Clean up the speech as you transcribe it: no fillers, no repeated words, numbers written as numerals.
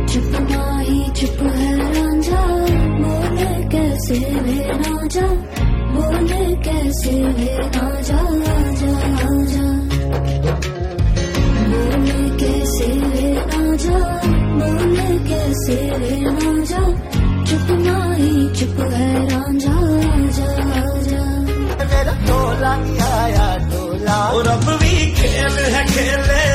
चुप माही चुप है रांझा, बोले कैसे वे राजा, बोले कैसे वे राजा, आजा आजा, बोले कैसे वे राजा, बोले कैसे वे राजा, चुप माही चुप है रांझा, आजा आजा। मेरा टोला आया टोला, और अब भी खेल है खेले